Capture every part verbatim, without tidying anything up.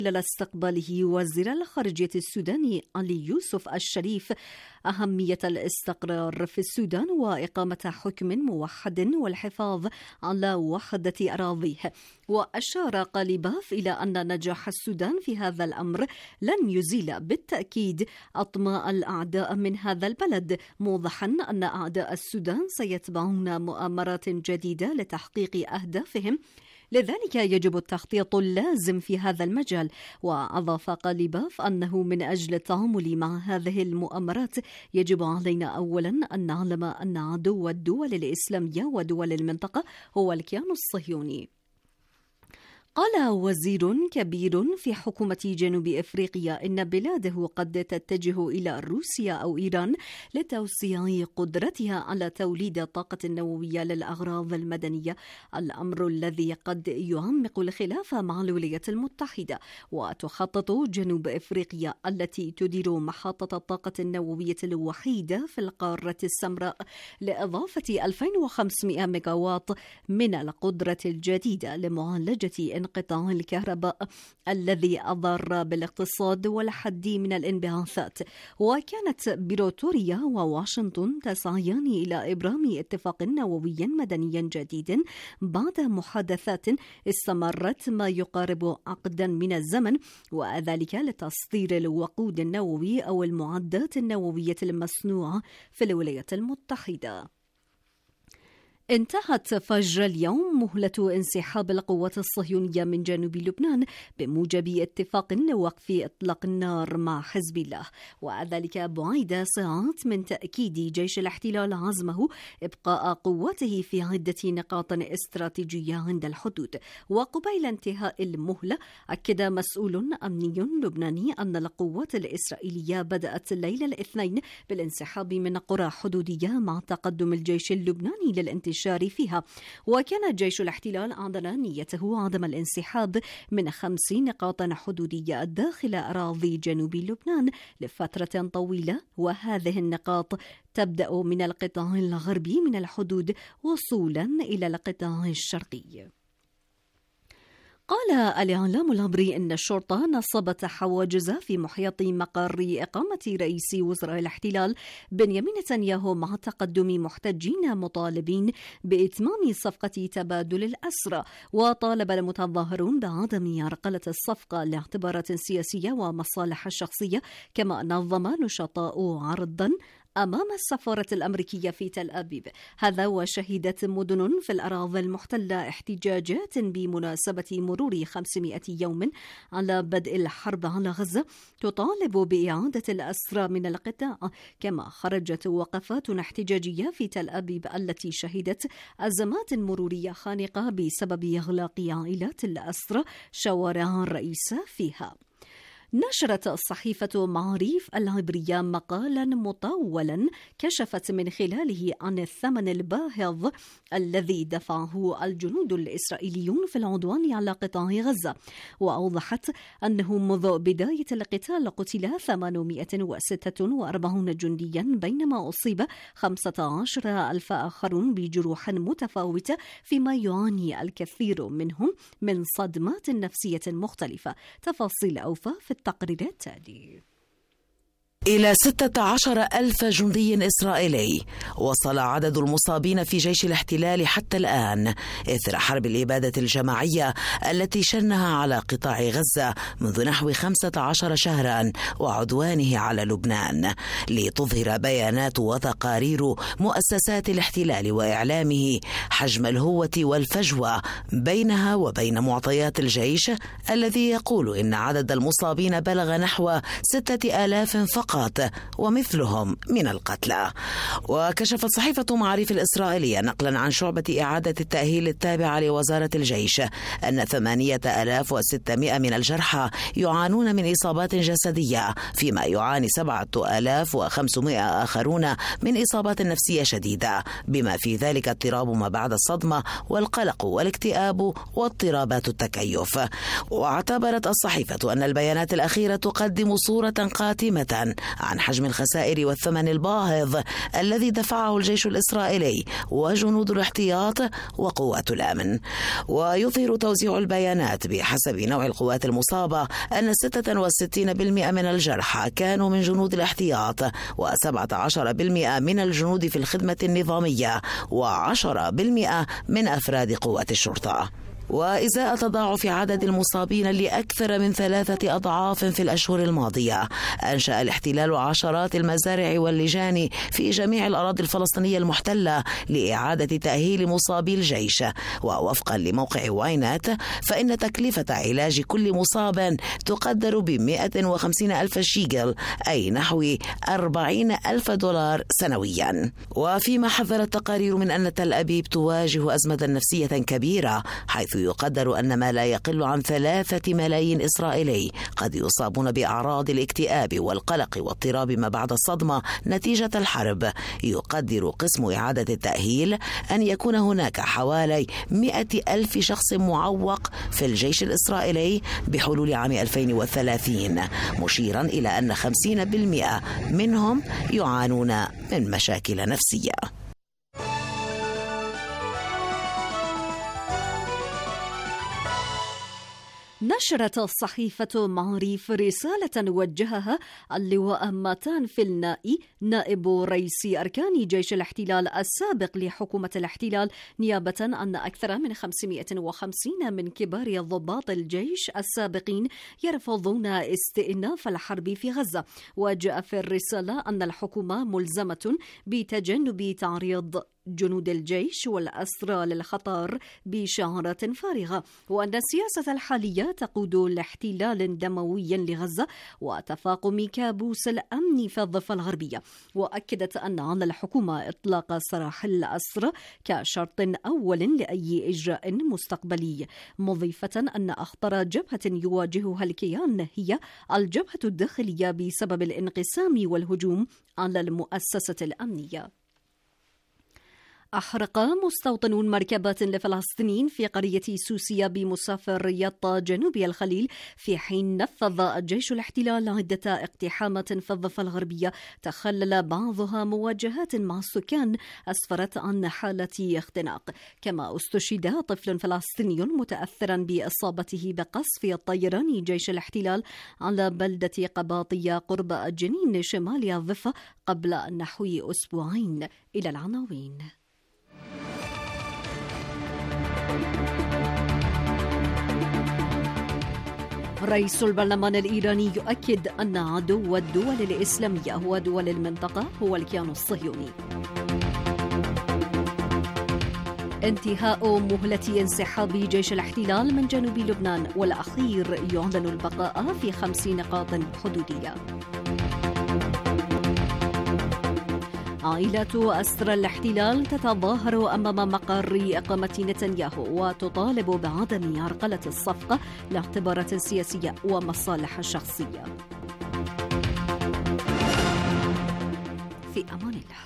خلال استقباله وزير الخارجية السوداني علي يوسف الشريف أهمية الاستقرار في السودان وإقامة حكم موحد والحفاظ على وحدة أراضيه. وأشار قليباف إلى أن نجاح السودان في هذا الأمر لن يزيل بالتأكيد أطماع الأعداء من هذا البلد، موضحا أن أعداء السودان سيتبعون مؤامرات جديدة لتحقيق أهدافهم، لذلك يجب التخطيط اللازم في هذا المجال. وأضاف قليباف أنه من أجل التعامل مع هذه المؤامرات يجب علينا أولا أن نعلم أن عدو الدول الإسلامية ودول المنطقة هو الكيان الصهيوني. قال وزير كبير في حكومة جنوب إفريقيا إن بلاده قد تتجه إلى روسيا أو إيران لتوسيع قدرتها على توليد الطاقة النووية للأغراض المدنية، الأمر الذي قد يعمق الخلاف مع الولايات المتحدة. وتخطط جنوب إفريقيا التي تدير محطة الطاقة النووية الوحيدة في القارة السمراء لإضافة ألفين وخمسمائة ميجاوات من القدرة الجديدة لمعالجة انقطاع الكهرباء الذي أضر بالاقتصاد والحد من الانبعاثات. وكانت بريطوريا وواشنطن تسعيان إلى إبرام اتفاق نووي مدني جديد بعد محادثات استمرت ما يقارب عقدا من الزمن، وذلك لتصدير الوقود النووي أو المعدات النووية المصنوعة في الولايات المتحدة. انتهت فجر اليوم مهلة انسحاب القوات الصهيونية من جنوب لبنان بموجب اتفاق وقف إطلاق النار مع حزب الله، وذلك بعد ساعات من تأكيد جيش الاحتلال عزمه إبقاء قواته في عدة نقاط استراتيجية عند الحدود. وقبيل انتهاء المهلة أكد مسؤول أمني لبناني أن القوات الإسرائيلية بدأت ليلة الاثنين بالانسحاب من قرى حدودية مع تقدم الجيش اللبناني للانتشار فيها. وكان جيش الاحتلال أعلن نيته عدم الانسحاب من خمس نقاط حدودية داخل أراضي جنوب لبنان لفترة طويلة، وهذه النقاط تبدأ من القطاع الغربي من الحدود وصولا إلى القطاع الشرقي. قال الإعلام العبري أن الشرطة نصبت حواجز في محيط مقر إقامة رئيس وزراء الاحتلال بنيامين نتنياهو مع تقدم محتجين مطالبين بإتمام صفقة تبادل الأسرى. وطالب المتظاهرون بعدم عرقلة الصفقة لاعتبارات سياسية ومصالح شخصية، كما نظم نشطاء عرضا أمام السفارة الأمريكية في تل أبيب. هذا وشهدت مدن في الأراضي المحتلة احتجاجات بمناسبة مرور خمسمائة يوم على بدء الحرب على غزة تطالب بإعادة الأسرى من القطاع، كما خرجت وقفات احتجاجية في تل أبيب التي شهدت أزمات مرورية خانقة بسبب إغلاق عائلات الأسرى شوارع الرئيسة فيها. نشرت صحيفة معاريف العبرية مقالا مطولا كشفت من خلاله عن الثمن الباهظ الذي دفعه الجنود الإسرائيليون في العدوان على قطاع غزة، وأوضحت أنه منذ بداية القتال قتل ثمانمائة وستة وأربعين جنديا، بينما أصيب خمسة عشر ألف آخرون بجروح متفاوتة، فيما يعاني الكثير منهم من صدمات نفسية مختلفة. تفاصيل أوفى في التقرير التالي. إلى ستة عشر ألف جندي إسرائيلي وصل عدد المصابين في جيش الاحتلال حتى الآن إثر حرب الإبادة الجماعية التي شنها على قطاع غزة منذ نحو خمسة عشر شهرا وعدوانه على لبنان، لتظهر بيانات وتقارير مؤسسات الاحتلال وإعلامه حجم الهوة والفجوة بينها وبين معطيات الجيش الذي يقول إن عدد المصابين بلغ نحو ستة آلاف فقط ومثلهم من القتلى. وكشفت صحيفة معاريف الإسرائيلية نقلا عن شعبة إعادة التأهيل التابعة لوزارة الجيش أن ثمانية آلاف وستمائة من الجرحى يعانون من إصابات جسدية، فيما يعاني سبعة آلاف وخمسمائة آخرون من إصابات نفسية شديدة، بما في ذلك اضطراب ما بعد الصدمة والقلق والاكتئاب واضطرابات التكيف. واعتبرت الصحيفة أن البيانات الأخيرة تقدم صورة قاتمة عن حجم الخسائر والثمن الباهظ الذي دفعه الجيش الإسرائيلي وجنود الاحتياط وقوات الأمن. ويظهر توزيع البيانات بحسب نوع القوات المصابة أن ستة وستين بالمئة من الجرحى كانوا من جنود الاحتياط، وسبعة عشر بالمئة من الجنود في الخدمة النظامية، وعشرة بالمئة من أفراد قوات الشرطة. وإزاء تضاعف عدد المصابين لأكثر من ثلاثة أضعاف في الأشهر الماضية، أنشأ الاحتلال عشرات المزارع واللجان في جميع الأراضي الفلسطينية المحتلة لإعادة تأهيل مصابي الجيش. ووفقا لموقع واينات فإن تكلفة علاج كل مصاب تقدر بمئة وخمسين ألف شيجل، أي نحو أربعين ألف دولار سنويا. وفيما حذرت التقارير من أن تل أبيب تواجه أزمة نفسية كبيرة، حيث يقدر أن ما لا يقل عن ثلاثة ملايين إسرائيلي قد يصابون بأعراض الاكتئاب والقلق واضطراب ما بعد الصدمة نتيجة الحرب. يقدر قسم إعادة التأهيل أن يكون هناك حوالي مئة ألف شخص معوق في الجيش الإسرائيلي بحلول عام ألفين وثلاثين، مشيرا إلى أن خمسين بالمئة منهم يعانون من مشاكل نفسية. نشرت الصحيفة معاريف رسالة وجهها اللواء ماتان فيلنائي نائب رئيس أركان جيش الاحتلال السابق لحكومة الاحتلال، نيابة أن أكثر من خمسمئة وخمسين من كبار ضباط الجيش السابقين يرفضون استئناف الحرب في غزة. وجاء في الرسالة أن الحكومة ملزمة بتجنب تعريض جنود الجيش والأسرى للخطر بشعارات فارغة، وأن السياسة الحالية تقود لاحتلال دموي لغزة وتفاقم كابوس الأمن في الضفة الغربية. وأكدت أن على الحكومة إطلاق سراح الأسرى كشرط أول لأي إجراء مستقبلي، مضيفة أن أخطر جبهة يواجهها الكيان هي الجبهة الداخلية بسبب الانقسام والهجوم على المؤسسة الأمنية. أحرق مستوطنون مركبات لفلسطينيين في قرية سوسية بمسافر يطا جنوب الخليل، في حين نفذ الجيش الاحتلال عدة اقتحامات في الضفة الغربية تخلل بعضها مواجهات مع السكان أسفرت عن حالة اختناق. كما استشهد طفل فلسطيني متأثرا بإصابته بقصف الطيران جيش الاحتلال على بلدة قباطية قرب جنين شمال الضفة قبل نحو أسبوعين. إلى العناوين. رئيس البرلمان الإيراني يؤكد أن عدو الدول الإسلامية ودول المنطقة هو الكيان الصهيوني. انتهاء مهلة انسحاب جيش الاحتلال من جنوب لبنان، والأخير يعلن البقاء في خمس نقاط حدودية. عائلات أسرى الاحتلال تتظاهر أمام مقر إقامة نتنياهو وتطالب بعدم عرقلة الصفقة لاعتبارات سياسية ومصالح شخصية. في أمان الله.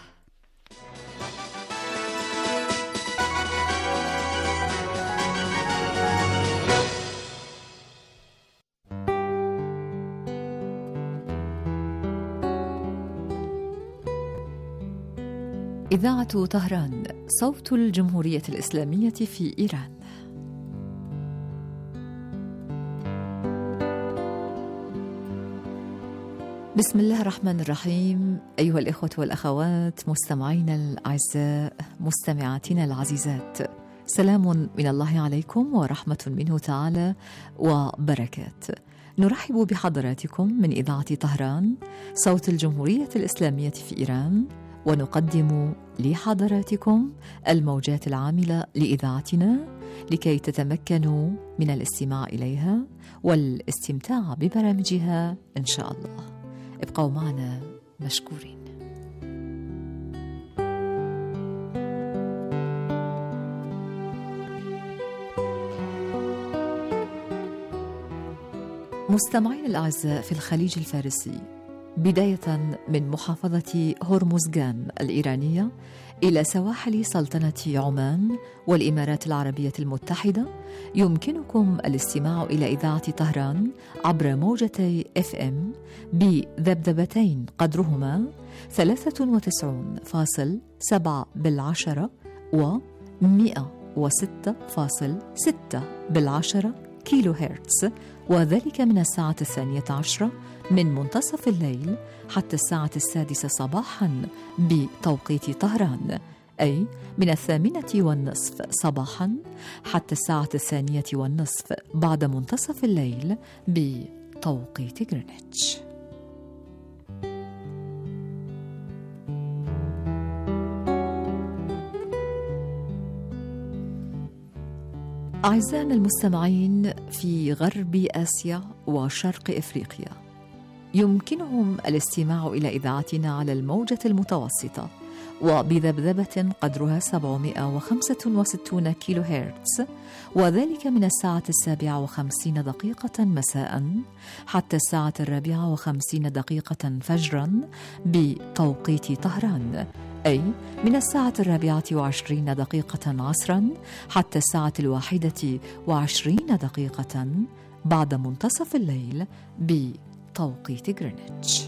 إذاعة طهران، صوت الجمهورية الإسلامية في إيران. بسم الله الرحمن الرحيم. أيها الإخوة والأخوات، مستمعينا الأعزاء، مستمعاتنا العزيزات، سلام من الله عليكم ورحمة منه تعالى وبركات. نرحب بحضراتكم من إذاعة طهران، صوت الجمهورية الإسلامية في إيران، ونقدم لحضراتكم الموجات العاملة لإذاعتنا لكي تتمكنوا من الاستماع إليها والاستمتاع ببرامجها إن شاء الله. ابقوا معنا مشكورين. مستمعين الأعزاء، في الخليج الفارسي بداية من محافظة هرمزغان الإيرانية إلى سواحل سلطنة عمان والإمارات العربية المتحدة، يمكنكم الاستماع إلى إذاعة طهران عبر موجتي إف إم بذبذبتين قدرهما ثلاثة وتسعين فاصلة سبعة بالعشرة و مئة وستة فاصلة ستة بالعشرة كيلو هرتز، وذلك من الساعة الثانية عشرة من منتصف الليل حتى الساعة السادسة صباحاً بتوقيت طهران، أي من الثامنة والنصف صباحاً حتى الساعة الثانية والنصف بعد منتصف الليل بتوقيت غرينتش. أعزائنا المستمعين في غرب آسيا وشرق إفريقيا، يمكنهم الاستماع إلى إذاعتنا على الموجة المتوسطة وبذبذبة قدرها سبعمائة وخمسة وستين كيلو هرتز، وذلك من الساعة السابعة وخمسين دقيقة مساء حتى الساعة الرابعة وخمسين دقيقة فجرا بتوقيت طهران، أي من الساعة الرابعة وعشرين دقيقة عصرا حتى الساعة الواحدة وعشرين دقيقة بعد منتصف الليل بتوقيت غرينتش.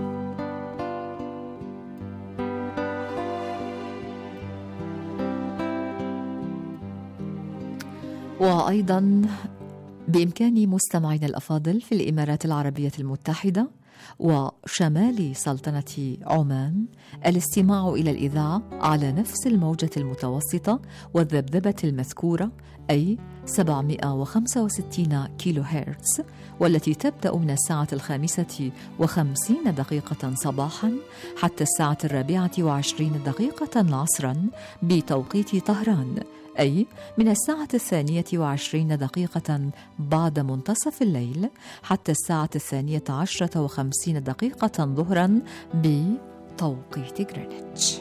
وأيضا بإمكان مستمعينا الأفاضل في الإمارات العربية المتحدة وشمال سلطنة عمان الاستماع إلى الإذاعة على نفس الموجة المتوسطة والذبذبة المذكورة، أي سبعمائة وخمسة وستين كيلو هرتز، والتي تبدأ من الساعة الخامسة وخمسين دقيقة صباحا حتى الساعة الرابعة وعشرين دقيقة عصرا بتوقيت طهران، أي من الساعة الثانية وعشرين دقيقة بعد منتصف الليل حتى الساعة الثانية عشرة وخمسين دقيقة ظهرا بتوقيت غرينتش.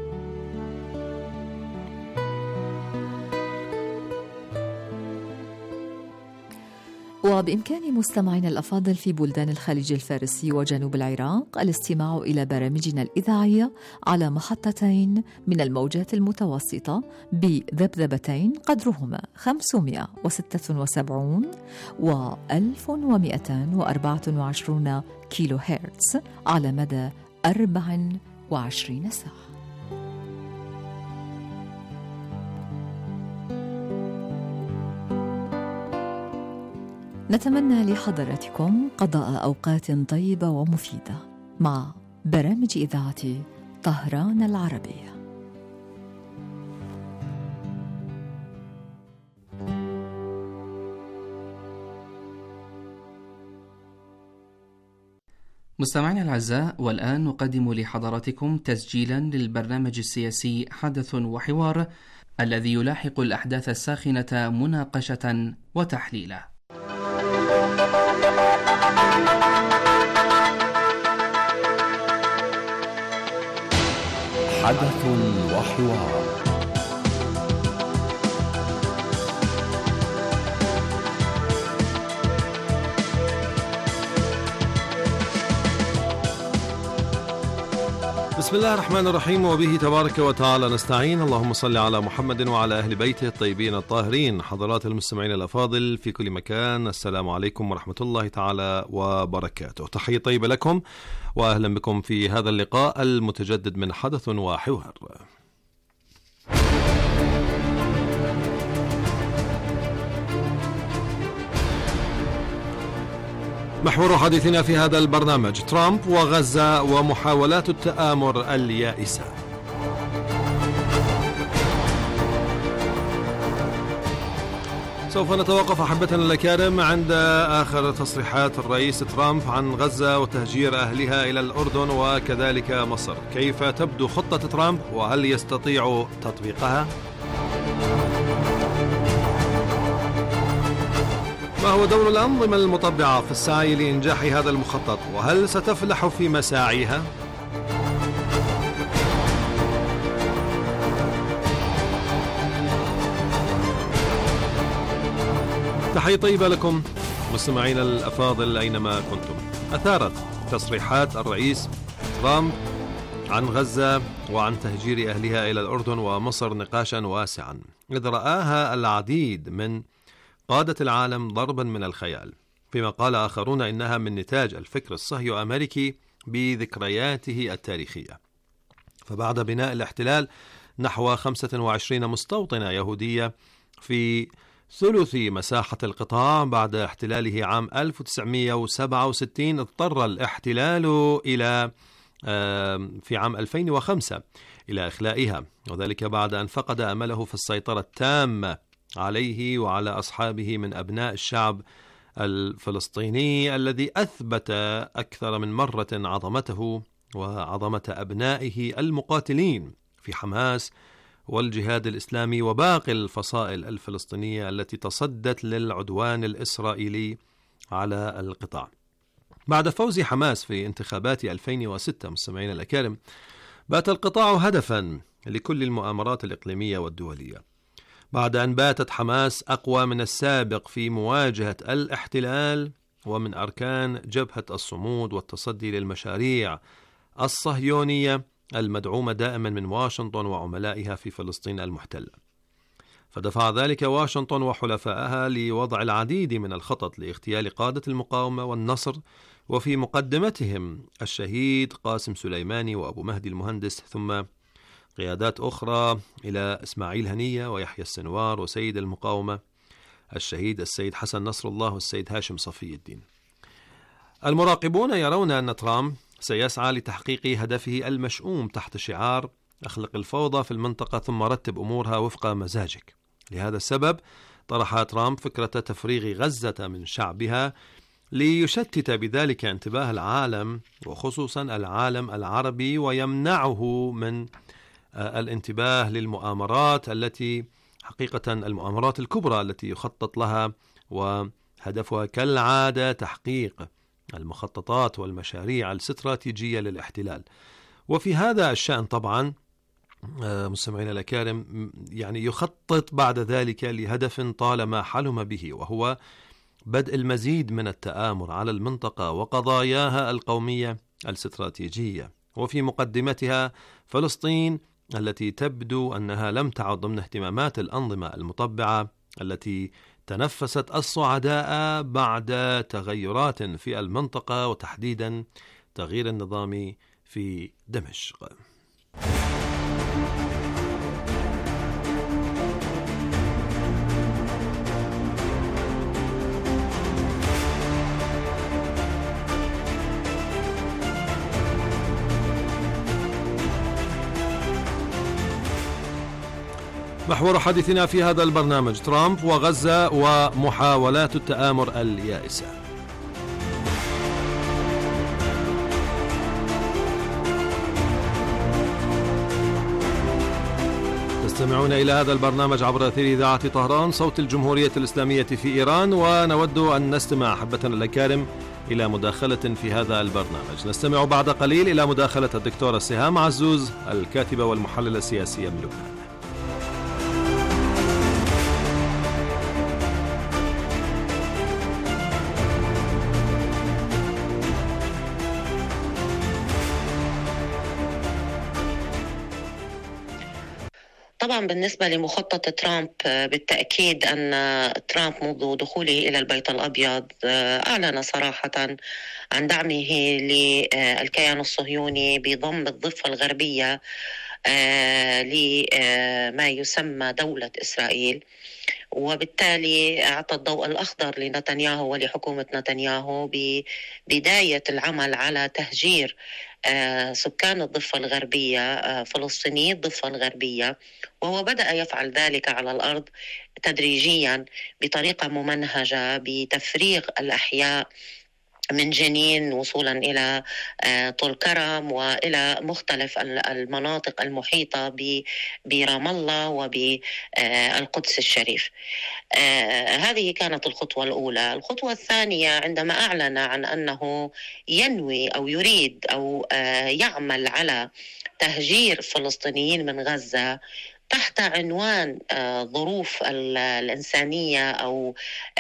وبإمكان مستمعينا الأفاضل في بلدان الخليج الفارسي وجنوب العراق الاستماع إلى برامجنا الإذاعية على محطتين من الموجات المتوسطة بذبذبتين قدرهما خمسمائة وستة وسبعين و ألف ومئتين وأربعة وعشرين كيلو هرتز على مدى أربع وعشرين ساعة. نتمنى لحضراتكم قضاء أوقات طيبة ومفيدة مع برامج إذاعة طهران العربية. مستمعينا الأعزاء، والآن نقدم لحضراتكم تسجيلا للبرنامج السياسي حدث وحوار الذي يلاحق الأحداث الساخنة مناقشة وتحليلا. حدث وحوار. بسم الله الرحمن الرحيم، وبه تبارك وتعالى نستعين. اللهم صل على محمد وعلى أهل بيته الطيبين الطاهرين. حضرات المستمعين الأفاضل في كل مكان، السلام عليكم ورحمة الله تعالى وبركاته. تحية طيبة لكم وأهلا بكم في هذا اللقاء المتجدد من حدث وحوار. محور حديثنا في هذا البرنامج: ترامب وغزة ومحاولات التآمر اليائسة. سوف نتوقف أحبتنا الأكارم عند آخر تصريحات الرئيس ترامب عن غزة وتهجير أهلها إلى الأردن وكذلك مصر. كيف تبدو خطة ترامب وهل يستطيع تطبيقها؟ ما هو دور الأنظمة المطبعة في السعي لإنجاح هذا المخطط، وهل ستفلح في مساعيها؟ تحية طيبة لكم مستمعينا الأفاضل أينما كنتم. أثارت تصريحات الرئيس ترامب عن غزة وعن تهجير أهلها إلى الأردن ومصر نقاشا واسعا، إذ رآها العديد من قادة العالم ضربا من الخيال، فيما قال آخرون إنها من نتاج الفكر الصهيو أمريكي بذكرياته التاريخية. فبعد بناء الاحتلال نحو خمسة وعشرين مستوطنة يهودية في ثلث مساحة القطاع بعد احتلاله عام ألف وتسعمئة وسبعة وستين، اضطر الاحتلال إلى في عام ألفين وخمسة إلى إخلائها، وذلك بعد أن فقد أمله في السيطرة التامة عليه وعلى أصحابه من أبناء الشعب الفلسطيني الذي أثبت أكثر من مرة عظمته وعظمة أبنائه المقاتلين في حماس والجهاد الإسلامي وباقي الفصائل الفلسطينية التي تصدت للعدوان الإسرائيلي على القطاع. بعد فوز حماس في انتخابات ألفين وستة مستمعين الأكارم، بات القطاع هدفا لكل المؤامرات الإقليمية والدولية، بعد أن باتت حماس أقوى من السابق في مواجهة الاحتلال ومن أركان جبهة الصمود والتصدي للمشاريع الصهيونية المدعومة دائما من واشنطن وعملائها في فلسطين المحتلة. فدفع ذلك واشنطن وحلفائها لوضع العديد من الخطط لاغتيال قادة المقاومة والنصر، وفي مقدمتهم الشهيد قاسم سليماني وأبو مهدي المهندس، ثم قيادات أخرى إلى إسماعيل هنية ويحيى السنوار وسيد المقاومة الشهيد السيد حسن نصر الله والسيد هاشم صفي الدين. المراقبون يرون أن ترامب سيسعى لتحقيق هدفه المشؤوم تحت شعار أخلق الفوضى في المنطقة ثم رتب أمورها وفق مزاجك. لهذا السبب طرح ترامب فكرة تفريغ غزة من شعبها ليشتت بذلك انتباه العالم وخصوصا العالم العربي، ويمنعه من الانتباه للمؤامرات التي حقيقة المؤامرات الكبرى التي يخطط لها، وهدفها كالعادة تحقيق المخططات والمشاريع الاستراتيجية للاحتلال. وفي هذا الشأن طبعا مستمعين الأكارم يعني يخطط بعد ذلك لهدف طالما حلم به، وهو بدء المزيد من التآمر على المنطقة وقضاياها القومية الاستراتيجية، وفي مقدمتها فلسطين التي تبدو أنها لم تعد ضمن اهتمامات الأنظمة المطبعة التي تنفست الصعداء بعد تغيرات في المنطقة، وتحديدا تغيير النظام في دمشق. محور حديثنا في هذا البرنامج ترامب وغزة ومحاولات التآمر اليائسة. تستمعون إلى هذا البرنامج عبر أثير إذاعة طهران صوت الجمهورية الإسلامية في إيران، ونود أن نستمع أحبتنا الأكارم إلى مداخلة في هذا البرنامج. نستمع بعد قليل إلى مداخلة الدكتورة سهام عزوز الكاتبة والمحللة السياسية من لبنان. طبعا بالنسبة لمخطط ترامب بالتأكيد أن ترامب منذ دخوله إلى البيت الأبيض أعلن صراحة عن دعمه للكيان الصهيوني بضم الضفة الغربية لما يسمى دولة إسرائيل، وبالتالي أعطى الضوء الأخضر لنتنياهو ولحكومة نتنياهو ببداية العمل على تهجير سكان الضفة الغربية، فلسطيني الضفة الغربية، وهو بدأ يفعل ذلك على الأرض تدريجيا بطريقة ممنهجة بتفريغ الأحياء من جنين وصولا إلى طول كرم وإلى مختلف المناطق المحيطة برام الله وبالقدس الشريف. هذه كانت الخطوة الأولى. الخطوة الثانية عندما أعلن عن أنه ينوي أو يريد أو يعمل على تهجير فلسطينيين من غزة، تحت عنوان ظروف الإنسانية أو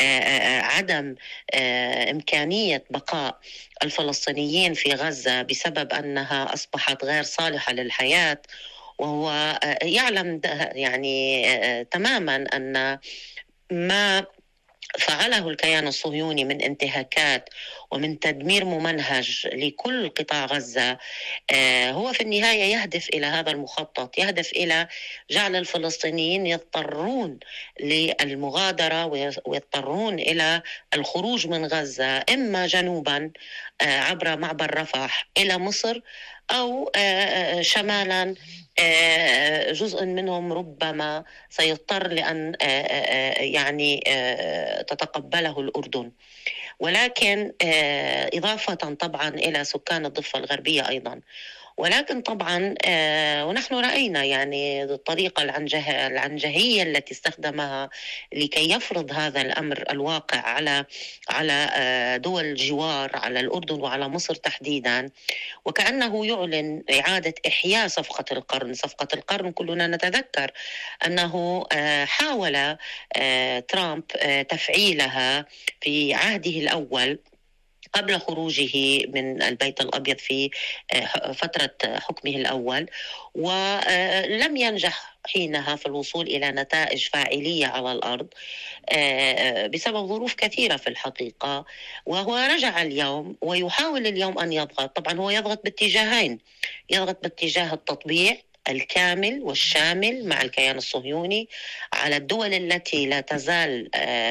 عدم إمكانية بقاء الفلسطينيين في غزة بسبب أنها أصبحت غير صالحة للحياة. وهو يعلم يعني تماما أن ما فعله الكيان الصهيوني من انتهاكات ومن تدمير ممنهج لكل قطاع غزة هو في النهاية يهدف إلى هذا المخطط، يهدف إلى جعل الفلسطينيين يضطرون للمغادرة ويضطرون إلى الخروج من غزة إما جنوبا عبر معبر رفح إلى مصر أو شمالا جزء منهم ربما سيضطر لأن يعني تتقبله الأردن، ولكن إضافة طبعا إلى سكان الضفة الغربية أيضا. ولكن طبعا ونحن رأينا يعني الطريقة العنجه العنجهية التي استخدمها لكي يفرض هذا الأمر الواقع على على دول الجوار، على الأردن وعلى مصر تحديدا، وكأنه يعلن إعادة إحياء صفقة القرن. صفقة القرن كلنا نتذكر أنه حاول ترامب تفعيلها في عهده الأول قبل خروجه من البيت الأبيض في فترة حكمه الأول، ولم ينجح حينها في الوصول إلى نتائج فاعلية على الأرض بسبب ظروف كثيرة في الحقيقة. وهو رجع اليوم ويحاول اليوم أن يضغط. طبعا هو يضغط باتجاهين، يضغط باتجاه التطبيع الكامل والشامل مع الكيان الصهيوني على الدول التي لا تزال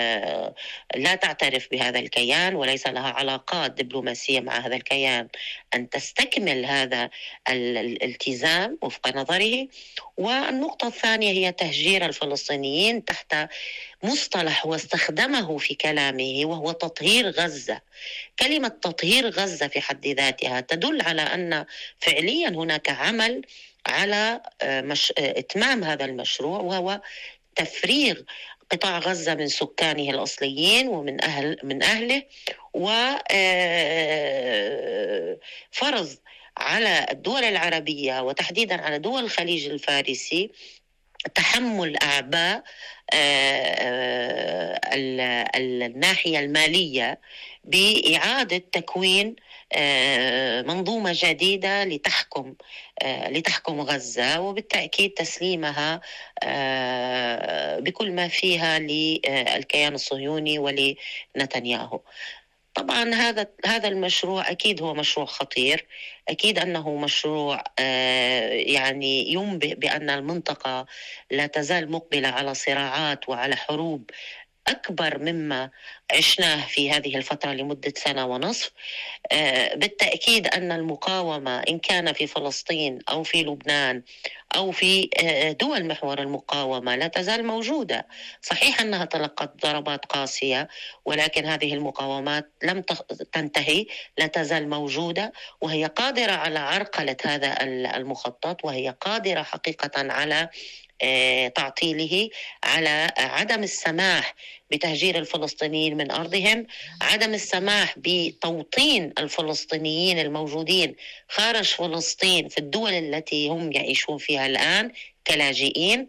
لا تعترف بهذا الكيان وليس لها علاقات دبلوماسية مع هذا الكيان أن تستكمل هذا الالتزام وفق نظره. والنقطة الثانية هي تهجير الفلسطينيين تحت مصطلح واستخدمه في كلامه وهو تطهير غزة. كلمة تطهير غزة في حد ذاتها تدل على أن فعليا هناك عمل على مش... إتمام هذا المشروع، وهو تفريغ قطاع غزة من سكانه الأصليين ومن أهل من أهله، وفرض على الدول العربية وتحديدا على دول الخليج الفارسي تحمل أعباء الناحية المالية بإعادة تكوين منظومة جديدة لتحكم لتحكم غزة، وبالتأكيد تسليمها بكل ما فيها للكيان الصهيوني ولنتنياهو. طبعا هذا هذا المشروع أكيد هو مشروع خطير، أكيد أنه مشروع يعني ينبئ بأن المنطقة لا تزال مقبلة على صراعات وعلى حروب أكبر مما عشناه في هذه الفترة لمدة سنة ونصف. بالتأكيد أن المقاومة إن كان في فلسطين أو في لبنان أو في دول محور المقاومة لا تزال موجودة. صحيح أنها تلقت ضربات قاسية، ولكن هذه المقاومات لم تنتهي، لا تزال موجودة، وهي قادرة على عرقلة هذا المخطط، وهي قادرة حقيقة على تعطيله، على عدم السماح بتهجير الفلسطينيين من أرضهم، عدم السماح بتوطين الفلسطينيين الموجودين خارج فلسطين في الدول التي هم يعيشون فيها الآن كلاجئين.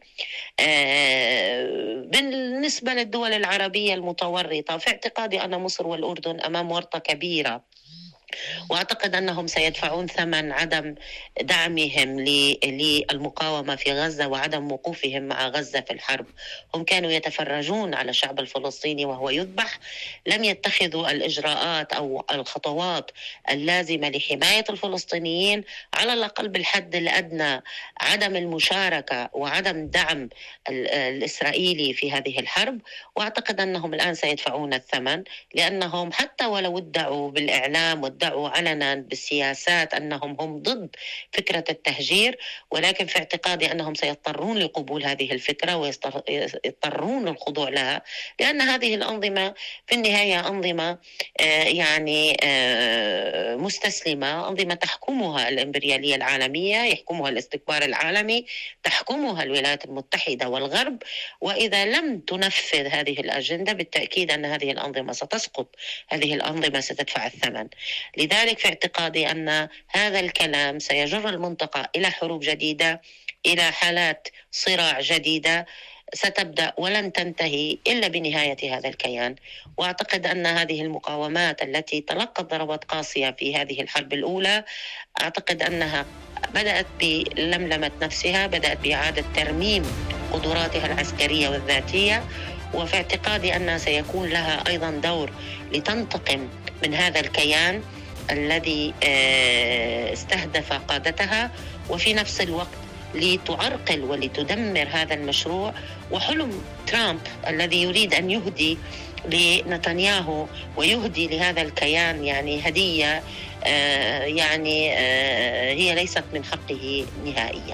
بالنسبة للدول العربية المتورطة، في اعتقادي أن مصر والأردن أمام ورطة كبيرة، وأعتقد أنهم سيدفعون ثمن عدم دعمهم للمقاومة في غزة وعدم وقوفهم مع غزة في الحرب. هم كانوا يتفرجون على الشعب الفلسطيني وهو يذبح، لم يتخذوا الإجراءات أو الخطوات اللازمة لحماية الفلسطينيين، على الأقل بالحد الأدنى عدم المشاركة وعدم دعم الإسرائيلي في هذه الحرب. وأعتقد أنهم الآن سيدفعون الثمن، لأنهم حتى ولو ادعوا بالإعلام ادعوا علنا بالسياسات أنهم هم ضد فكرة التهجير، ولكن في اعتقادي أنهم سيضطرون لقبول هذه الفكرة ويضطرون للخضوع لها، لأن هذه الأنظمة في النهاية أنظمة يعني مستسلمة، أنظمة تحكمها الإمبريالية العالمية، يحكمها الاستكبار العالمي، تحكمها الولايات المتحدة والغرب. وإذا لم تنفذ هذه الأجندة بالتأكيد أن هذه الأنظمة ستسقط، هذه الأنظمة ستدفع الثمن. لذلك في اعتقادي أن هذا الكلام سيجر المنطقة إلى حروب جديدة، إلى حالات صراع جديدة ستبدأ ولن تنتهي إلا بنهاية هذا الكيان. وأعتقد أن هذه المقاومات التي تلقت ضربات قاسية في هذه الحرب الأولى، أعتقد أنها بدأت بلملمة نفسها، بدأت بإعادة ترميم قدراتها العسكرية والذاتية، وفي اعتقادي أنها سيكون لها أيضا دور لتنتقم من هذا الكيان الذي استهدف قادتها، وفي نفس الوقت لتعرقل ولتدمر هذا المشروع وحلم ترامب الذي يريد أن يهدي لنتنياهو ويهدي لهذا الكيان يعني هدية آه يعني آه هي ليست من حقه نهائيا.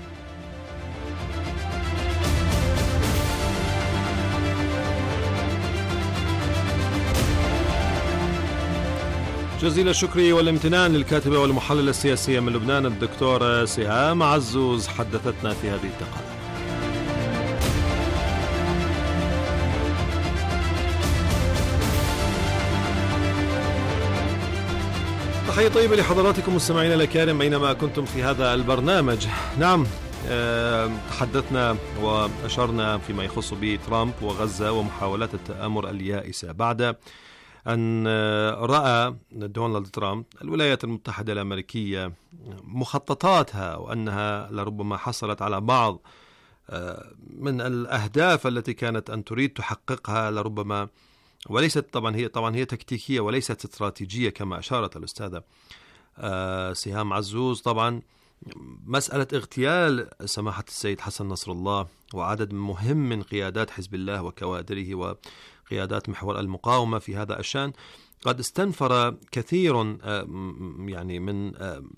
جزيل الشكر والامتنان للكاتبة والمحللة السياسية من لبنان الدكتورة سهام عزوز، حدثتنا في هذه الدقائق. تحية طيبة لحضراتكم مستمعينا الكرام أينما كنتم في هذا البرنامج. نعم، تحدثنا وأشرنا فيما يخص بترامب وغزة ومحاولات التآمر اليائسة بعد أن رأى دونالد ترامب الولايات المتحدة الأمريكية مخططاتها وأنها لربما حصلت على بعض من الأهداف التي كانت أن تريد تحققها لربما، وليست طبعا هي طبعا هي تكتيكية وليست استراتيجية كما أشارت الأستاذة سهام عزوز. طبعا مسألة اغتيال سماحة السيد حسن نصر الله وعدد مهم من قيادات حزب الله وكوادره وقيادات محور المقاومة في هذا الشأن قد استنفر كثير يعني من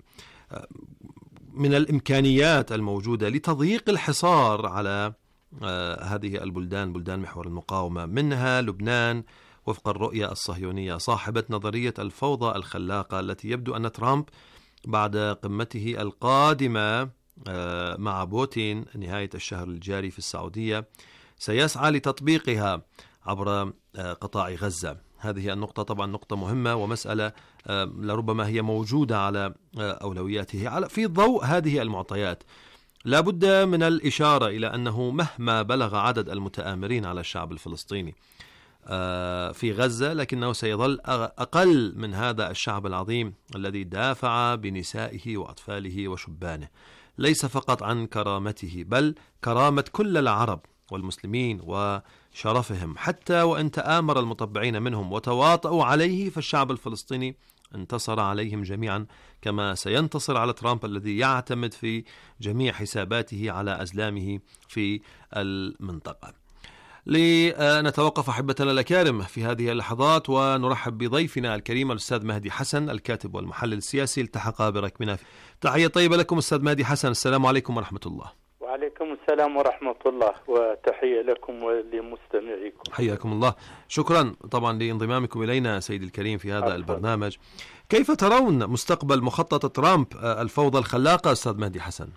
من الإمكانيات الموجودة لتضييق الحصار على هذه البلدان، بلدان محور المقاومة، منها لبنان وفق الرؤية الصهيونية صاحبة نظرية الفوضى الخلاقة التي يبدو أن ترامب بعد قمته القادمة مع بوتين نهاية الشهر الجاري في السعودية سيسعى لتطبيقها عبر قطاع غزة. هذه النقطة طبعا نقطة مهمة ومسألة لربما هي موجودة على أولوياته. في ضوء هذه المعطيات لا بد من الإشارة إلى أنه مهما بلغ عدد المتآمرين على الشعب الفلسطيني في غزة، لكنه سيظل أقل من هذا الشعب العظيم الذي دافع بنسائه وأطفاله وشبانه، ليس فقط عن كرامته بل كرامة كل العرب والمسلمين وشرفهم، حتى وإن تآمر المطبعين منهم وتواطؤوا عليه فالشعب الفلسطيني انتصر عليهم جميعا، كما سينتصر على ترامب الذي يعتمد في جميع حساباته على أزلامه في المنطقة. لنتوقف أحبتنا الأكارم في هذه اللحظات ونرحب بضيفنا الكريم الأستاذ مهدي حسن الكاتب والمحلل السياسي التحق بركبنا. تحية طيبة لكم أستاذ مهدي حسن، السلام عليكم ورحمة الله. وعليكم السلام ورحمة الله، وتحية لكم ولمستمعيكم. حياكم الله، شكرا طبعا لانضمامكم إلينا سيدي الكريم في هذا أفضل. البرنامج. كيف ترون مستقبل مخطط ترامب الفوضى الخلاقة أستاذ مهدي حسن؟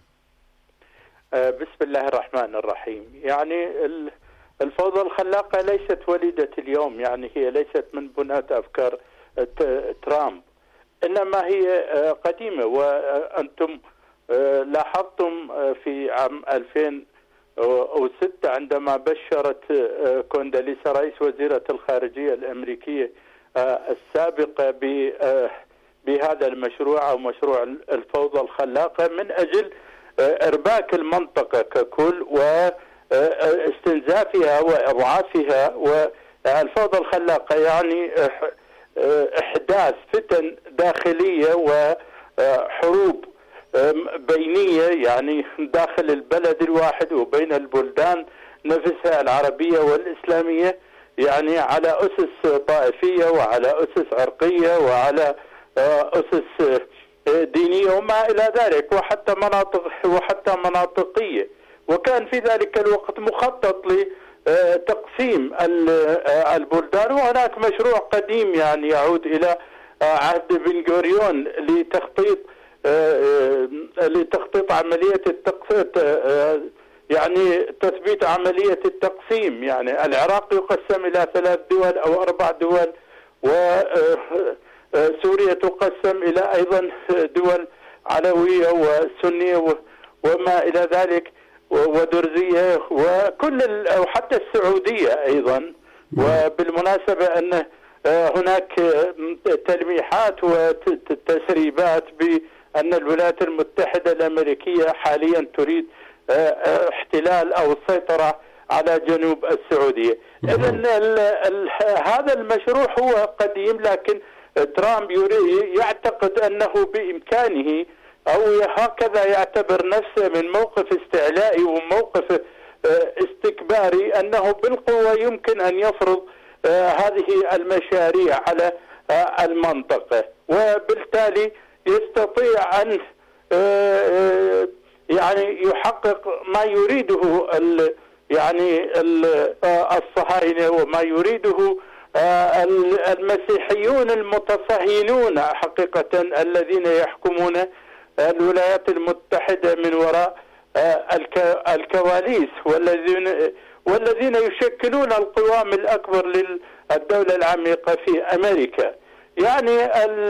بسم الله الرحمن الرحيم. يعني الفوضى الخلاقة ليست وليدة اليوم، يعني هي ليست من بناة أفكار ترامب، إنما هي قديمة. وأنتم لاحظتم في عام ألفين وستة عندما بشرت كونداليسا رئيس وزيرة الخارجية الأمريكية السابقة بهذا المشروع أو مشروع الفوضى الخلاقة من أجل إرباك المنطقة ككل واستنزافها وإضعافها. والفوضى الخلاقة يعني إحداث فتن داخلية وحروب بينية يعني داخل البلد الواحد وبين البلدان نفسها العربية والإسلامية، يعني على أسس طائفية وعلى أسس عرقية وعلى أسس دينية وما إلى ذلك، وحتى مناطق وحتى مناطقية. وكان في ذلك الوقت مخطط لتقسيم البلدان، وهناك مشروع قديم يعني يعود إلى عهد بن غوريون لتخطيط لتخطيط عملية التقسيم، يعني تثبيت عملية التقسيم. يعني العراق يقسم إلى ثلاث دول أو أربع دول، وسوريا تقسم إلى أيضا دول علوية وسنية وما إلى ذلك ودرزية وكل وحتى السعودية أيضا. وبالمناسبة أن هناك تلميحات وتسريبات بأن الولايات المتحدة الأمريكية حاليا تريد احتلال أو السيطرة على جنوب السعودية. إذن هذا المشروع هو قديم، لكن ترامب يعتقد أنه بإمكانه أو هكذا يعتبر نفسه من موقف استعلائي وموقف استكباري أنه بالقوة يمكن أن يفرض هذه المشاريع على المنطقة، وبالتالي يستطيع أن يعني يحقق ما يريده يعني الصهاينة وما يريده المسيحيون المتصهينون حقيقة الذين يحكمون الولايات المتحدة من وراء الكواليس، والذين والذين يشكلون القوام الأكبر للدولة العميقة في أمريكا. يعني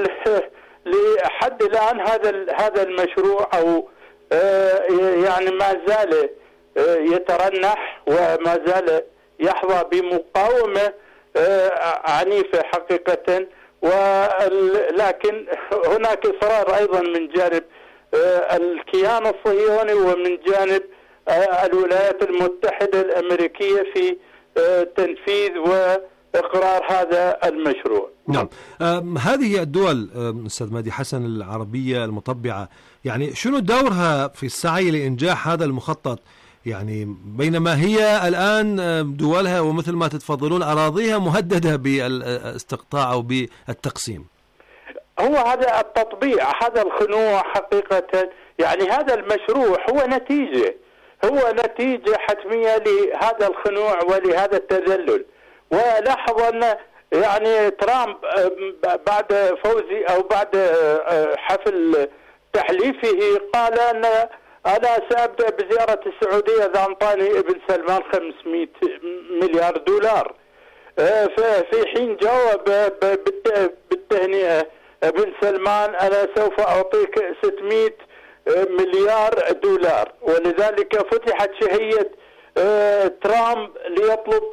لحد الآن هذا هذا المشروع أو يعني ما زال يترنح وما زال يحظى بمقاومة عنيفة حقيقة، ولكن هناك إصرار أيضا من جانب الكيان الصهيوني ومن جانب الولايات المتحدة الأمريكية في تنفيذ وإقرار هذا المشروع. نعم. هذه الدول أستاذ مهدي حسن العربية المطبعة، يعني شنو دورها في السعي لإنجاح هذا المخطط؟ يعني بينما هي الآن دولها ومثل ما تتفضلون أراضيها مهددة بالاستقطاع أو بالتقسيم. هو هذا التطبيع، هذا الخنوع حقيقة. يعني هذا المشروع هو نتيجة هو نتيجة حتمية لهذا الخنوع ولهذا التذلل. ولاحظ أن يعني ترامب بعد فوزي أو بعد حفل تحليفه قال أن أنا سأبدأ بزيارة السعودية إذا أعطاني ابن سلمان خمسمائة مليار دولار، في حين جاوب بالتهنئة ابن سلمان أنا سوف أعطيك ستمائة مليار دولار. ولذلك فتحت شهية ترامب ليطلب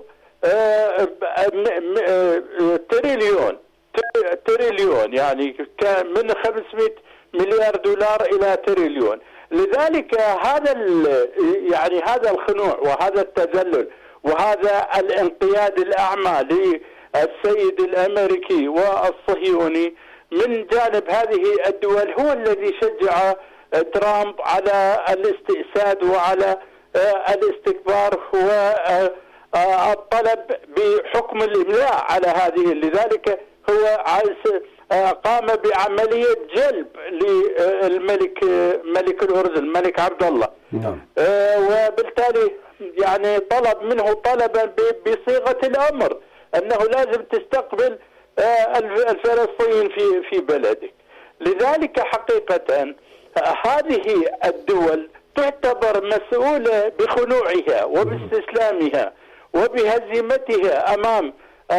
تريليون تريليون يعني من خمسمائة مليار دولار إلى تريليون. لذلك هذا يعني هذا الخنوع وهذا التذلل وهذا الانقياد الأعمى للسيد الأمريكي والصهيوني من جانب هذه الدول هو الذي شجع ترامب على الاستئساد وعلى الاستكبار والطلب بحكم الإملاء على هذه. لذلك هو قام بعملية جلب للملك ملك الأردن الملك عبد الله، وبالتالي يعني طلب منه طلبا بصيغة الأمر أنه لازم تستقبل الفلسطينيين في في بلدك. لذلك حقيقة هذه الدول تعتبر مسؤولة بخنوعها وباستسلامها وبهزيمتها أمام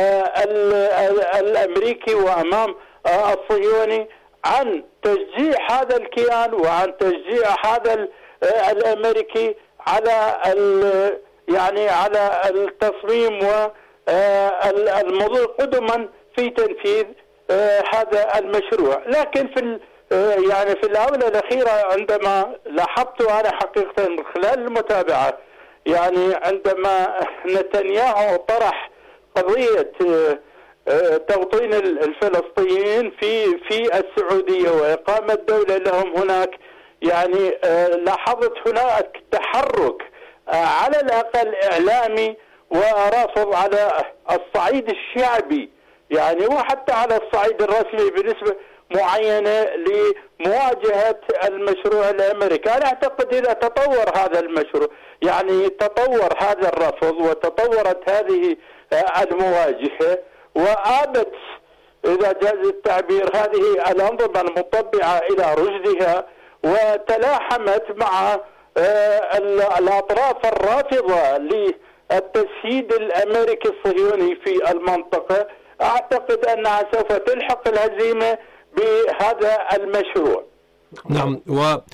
الأمريكي وأمام الصهيوني عن تشجيع هذا الكيان وعن تشجيع هذا الأمريكي على يعني على التصميم والمضي قدما في تنفيذ هذا المشروع. لكن في يعني في الآونة الأخيرة عندما لاحظت أنا حقيقة من خلال المتابعة يعني عندما نتنياهو طرح قضية توطين الفلسطينيين في في السعودية وإقامة دولة لهم هناك، يعني لاحظت هناك تحرك على الأقل إعلامي ورافض على الصعيد الشعبي يعني وحتى على الصعيد الرسمي بنسبة معينة لمواجهة المشروع الأمريكي. أنا أعتقد إذا تطور هذا المشروع يعني تطور هذا الرفض وتطورت هذه المواجهة وآبت إذا جاز التعبير هذه الأنظمة المطبعة إلى رشدها وتلاحمت مع الأطراف الرافضة للتسييد الأمريكي الصهيوني في المنطقة، أعتقد أنها سوف تلحق الهزيمة بهذا المشروع. نعم. و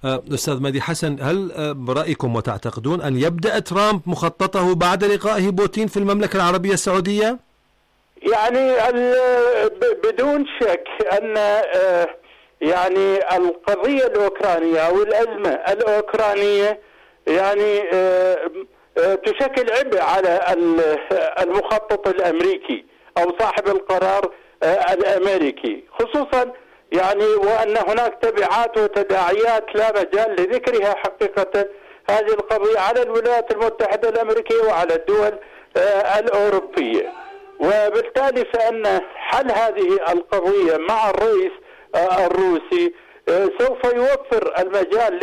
أستاذ مهدي حسن، هل برأيكم وتعتقدون أن يبدأ ترامب مخططه بعد لقائه بوتين في المملكة العربية السعودية؟ يعني بدون شك أن يعني القضية الأوكرانية أو الأزمة الأوكرانية يعني تشكل عبء على المخطط الأمريكي أو صاحب القرار الأمريكي، خصوصا يعني وأن هناك تبعات وتداعيات لا مجال لذكرها حقيقة هذه القضية على الولايات المتحدة الأمريكية وعلى الدول الأوروبية. وبالتالي فإن حل هذه القضية مع الرئيس الروسي سوف يوفر المجال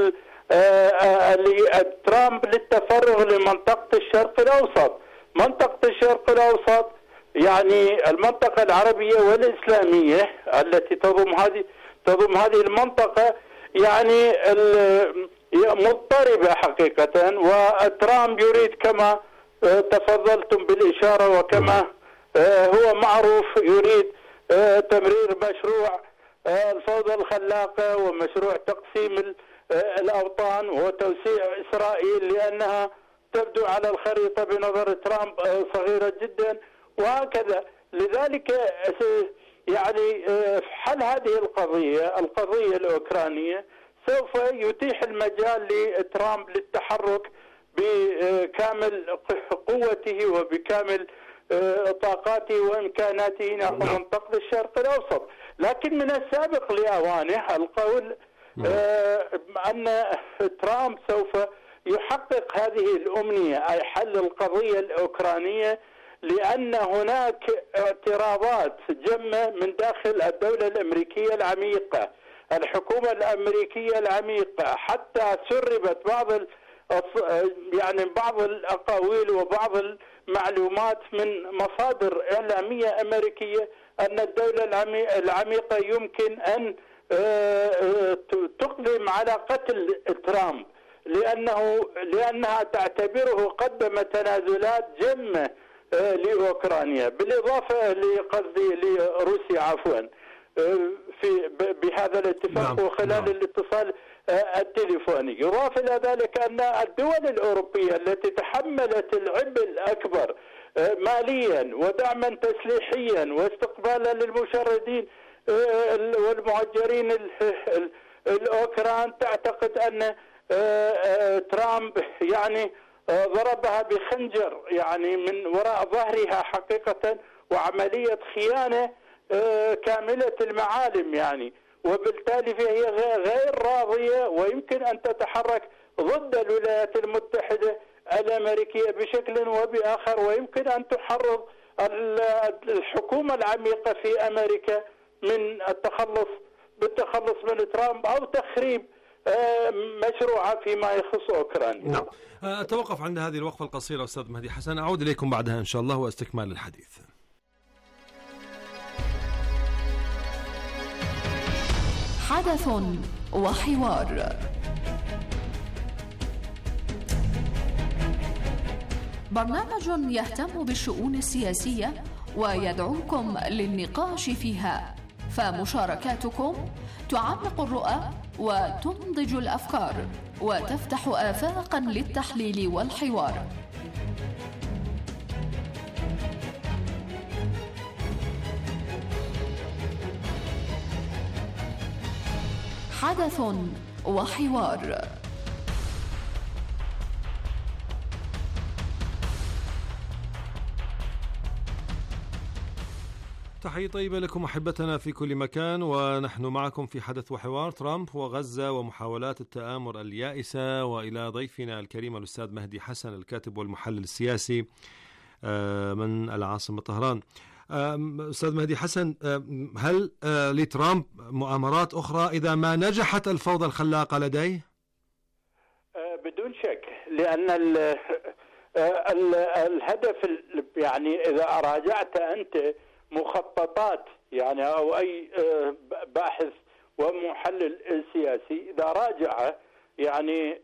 لترامب للتفرغ لمنطقة الشرق الأوسط. منطقة الشرق الأوسط يعني المنطقة العربية والإسلامية التي تضم هذه تضم هذه المنطقة يعني مضطربة حقيقة، وترامب يريد كما تفضلتم بالإشارة وكما هو معروف يريد تمرير مشروع الفوضى الخلاقة ومشروع تقسيم الأوطان وتوسيع إسرائيل، لأنها تبدو على الخريطة بنظر ترامب صغيرة جدا وهكذا. لذلك يعني حل هذه القضية القضية الأوكرانية سوف يتيح المجال لترامب للتحرك بكامل قوته وبكامل طاقاته وإمكاناته نحو منطقة الشرق الأوسط. لكن من السابق لأوانه القول أن ترامب سوف يحقق هذه الأمنية أي حل القضية الأوكرانية، لأن هناك اعتراضات جمة من داخل الدولة الأمريكية العميقة، الحكومة الأمريكية العميقة، حتى سربت بعض يعني بعض الأقاويل وبعض المعلومات من مصادر إعلامية أمريكية أن الدولة العميقة يمكن أن تقدم على قتل ترامب، لأنه لأنها تعتبره قدم تنازلات جمة لأوكرانيا، بالإضافة لقصدي لروسيا عفوا في بهذا الاتفاق وخلال الاتصال التليفوني. يضاف إلى ذلك أن الدول الأوروبية التي تحملت العبء الأكبر ماليا ودعما تسليحيا واستقبالا للمشردين والمهجرين الأوكران تعتقد أن ترامب يعني ضربها بخنجر يعني من وراء ظهرها حقيقة، وعملية خيانة كاملة المعالم يعني، وبالتالي فهي غير راضية ويمكن أن تتحرك ضد الولايات المتحدة الأمريكية بشكل وبآخر، ويمكن أن تحرض الحكومة العميقة في أمريكا من التخلص بالتخلص من ترامب أو تخريب مشروعة فيما يخص أوكرانيا. نعم. أتوقف عند هذه الوقفة القصيرة أستاذ مهدي حسن، أعود إليكم بعدها إن شاء الله واستكمال الحديث. حدث وحوار. برنامج يهتم بالشؤون السياسية ويدعوكم للنقاش فيها، فمشاركاتكم تعمق الرؤى وتنضج الأفكار وتفتح آفاقا للتحليل والحوار. حدث وحوار. تحية طيبة لكم أحبتنا في كل مكان، ونحن معكم في حدث وحوار. ترامب وغزة ومحاولات التآمر اليائسة، وإلى ضيفنا الكريم الأستاذ مهدي حسن الكاتب والمحلل السياسي من العاصمة طهران. أستاذ مهدي حسن، هل لترامب مؤامرات أخرى إذا ما نجحت الفوضى الخلاقة لديه؟ بدون شك، لأن ال ال الهدف يعني إذا راجعت أنت مخططات يعني أو أي باحث ومحلل سياسي إذا راجع يعني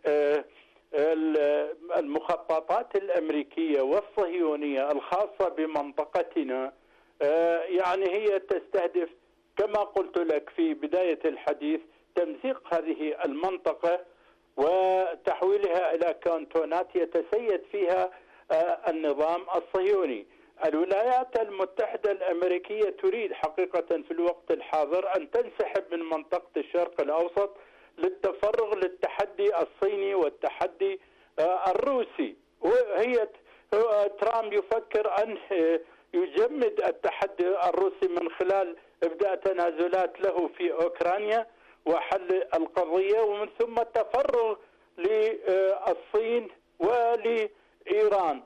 المخططات الأمريكية والصهيونية الخاصة بمنطقتنا، يعني هي تستهدف كما قلت لك في بداية الحديث تمزيق هذه المنطقة وتحويلها إلى كانتونات يتسيد فيها النظام الصهيوني. الولايات المتحدة الأمريكية تريد حقيقة في الوقت الحاضر أن تنسحب من منطقة الشرق الأوسط للتفرغ للتحدي الصيني والتحدي الروسي. وهي ترامب يفكر أن يجمد التحدي الروسي من خلال إبداء تنازلات له في أوكرانيا وحل القضية، ومن ثم التفرغ للصين ولإيران.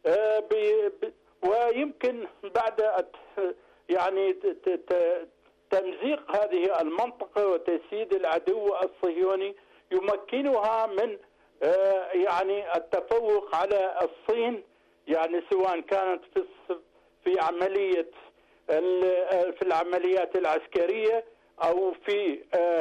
ويمكن بعد يعني تمزيق هذه المنطقة وتسييد العدو الصهيوني يمكنها من يعني التفوق على الصين، يعني سواء كانت في في عملية في العمليات العسكرية أو في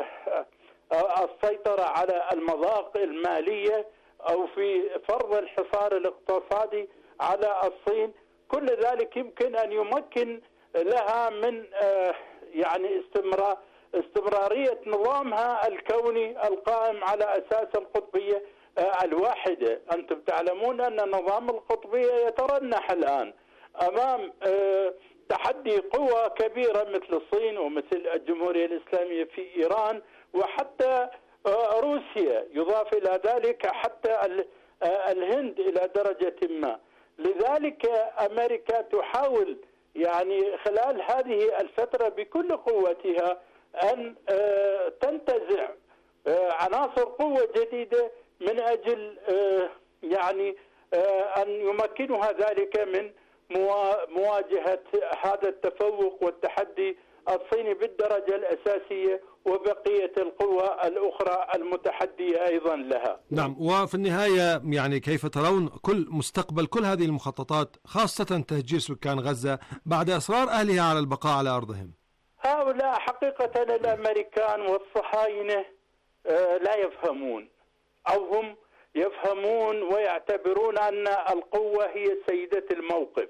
السيطرة على المضاق المالية أو في فرض الحصار الاقتصادي على الصين. كل ذلك يمكن أن يمكن لها من يعني استمرار استمرارية نظامها الكوني القائم على أساس القطبية الواحدة. أنتم تعلمون أن نظام القطبية يترنح الآن أمام تحدي قوى كبيرة مثل الصين ومثل الجمهورية الإسلامية في إيران وحتى روسيا، يضاف إلى ذلك حتى الهند إلى درجة ما. لذلك أمريكا تحاول يعني خلال هذه الفترة بكل قوتها أن تنتزع عناصر قوة جديدة من أجل يعني أن يمكنها ذلك من مواجهة هذا التفوق والتحدي الصيني بالدرجة الأساسية وبقية القوى الأخرى المتحدية أيضا لها. نعم، وفي النهاية يعني كيف ترون كل مستقبل كل هذه المخططات، خاصة تهجير سكان غزة بعد إصرار أهلها على البقاء على أرضهم؟ هؤلاء حقيقة الأمريكان والصهاينة لا يفهمون، أو هم يفهمون ويعتبرون أن القوة هي سيدة الموقف.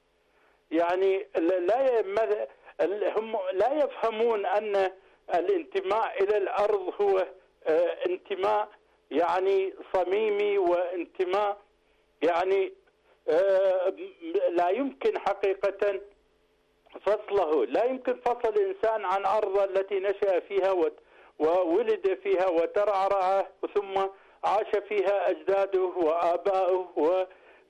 يعني لا هم لا يفهمون أن الانتماء إلى الأرض هو انتماء يعني صميمي وانتماء يعني لا يمكن حقيقة فصله. لا يمكن فصل الإنسان عن أرضه التي نشأ فيها وولد فيها وترعرع ثم عاش فيها أجداده وآباؤه و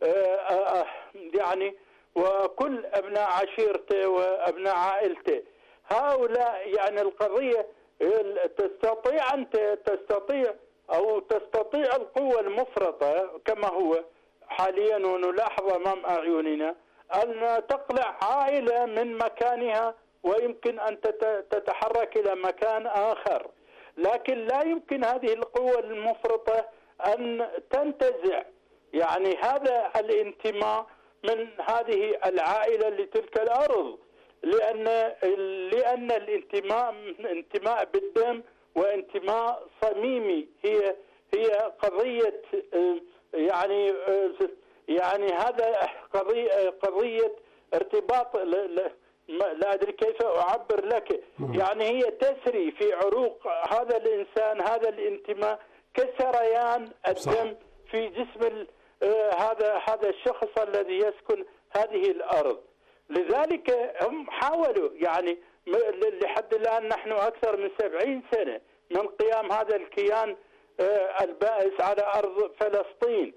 يعني وكل أبناء عشيرته وأبناء عائلته. هؤلاء يعني القضية تستطيع أنت تستطيع أو تستطيع القوة المفرطة كما هو حاليا ونلاحظ أمام أعيننا أن تقلع عائلة من مكانها ويمكن أن تتحرك إلى مكان آخر، لكن لا يمكن هذه القوة المفرطة أن تنتزع يعني هذا الانتماء من هذه العائلة لتلك الأرض، لأن لأن الانتماء انتماء بالدم وانتماء صميمي. هي هي قضية يعني يعني هذا قضية قضية ارتباط لا أدري كيف أعبر لك، يعني هي تسري في عروق هذا الإنسان هذا الانتماء كسريان الدم في جسم هذا هذا الشخص الذي يسكن هذه الأرض. لذلك هم حاولوا يعني لحد الآن نحن أكثر من سبعين سنة من قيام هذا الكيان البائس على أرض فلسطين،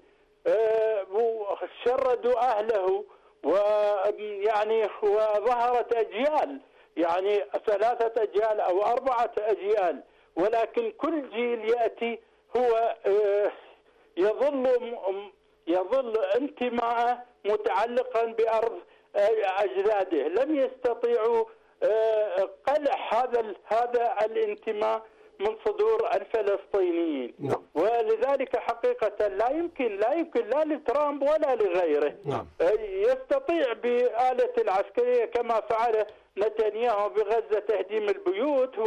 وشردوا أهله ويعني وظهرت أجيال يعني ثلاثة أجيال أو أربعة أجيال، ولكن كل جيل يأتي هو يظل يظل انتماءه متعلقا بأرض أجداده. لم يستطيعوا قلع هذا هذا الانتماء من صدور الفلسطينيين. نعم. ولذلك حقيقة لا يمكن لا يمكن لا لترامب ولا لغيره. نعم. يستطيع بآلة العسكرية كما فعل نتنياهو بغزة تهديم البيوت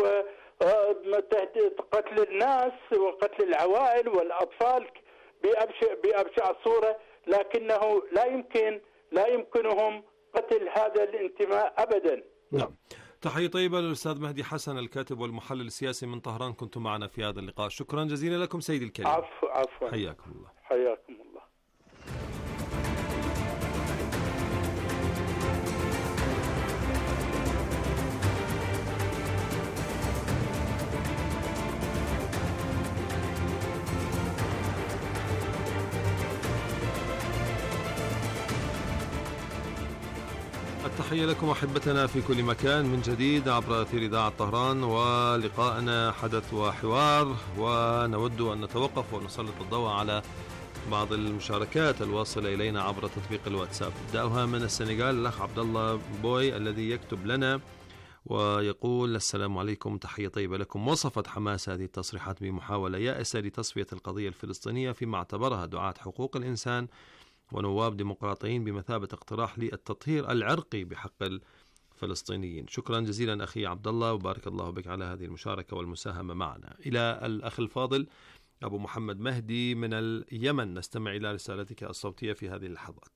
وقتل الناس وقتل العوائل والأطفال بأبشع بأبشع صورة، لكنه لا يمكن لا يمكنهم قتل هذا الانتماء أبدا. نعم. تحية طيبة للأستاذ مهدي حسن الكاتب والمحلل السياسي من طهران، كنتم معنا في هذا اللقاء. شكرا جزيلا لكم سيدي الكريم. عفوا عفوا. حياكم الله. حياكم الله. التحية لكم أحبتنا في كل مكان من جديد عبر أثير إذاعة طهران، ولقاءنا حدث وحوار، ونود أن نتوقف ونسلط الضوء على بعض المشاركات الواصلة إلينا عبر تطبيق الواتساب. نبدأها من السنغال، الأخ عبد الله بوي الذي يكتب لنا ويقول: السلام عليكم، تحية طيبة لكم. وصفت حماس هذه التصريحات بمحاولة يائسة لتصفية القضية الفلسطينية فيما اعتبرها دعاة حقوق الإنسان ونواب ديمقراطيين بمثابة اقتراح للتطهير العرقي بحق الفلسطينيين. شكرا جزيلا أخي عبد الله، وبارك الله بك على هذه المشاركة والمساهمة معنا. إلى الأخ الفاضل أبو محمد مهدي من اليمن، نستمع إلى رسالتك الصوتية في هذه اللحظات.